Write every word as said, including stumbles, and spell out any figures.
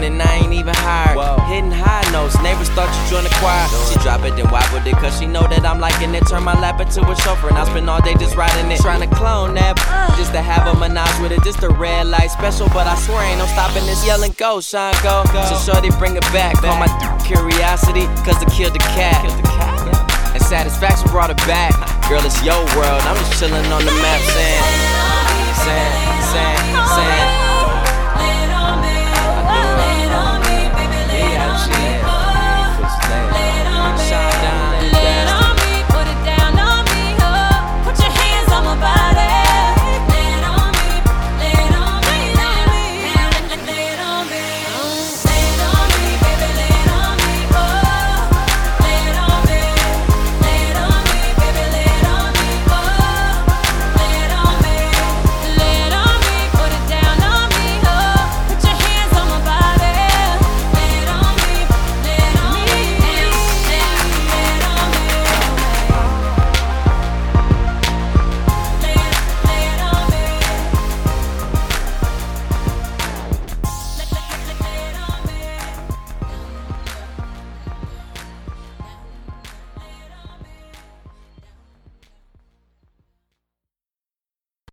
singing and I ain't even hired. Whoa. Hitting high notes, neighbors thought you joined the choir. She drop it then wobbled it cause she know that I'm liking it. Turn my lap into a chauffeur and I spend all day just riding it. Trying to clone that, just to have a menage with it. Just a red light special, but I swear ain't no stopping this. Yelling go, Sean go, so shorty bring it back. Call my curiosity cause it killed the cat. And satisfaction brought it back. Girl, it's your world, I'm just chillin' on the map saying, saying, saying, saying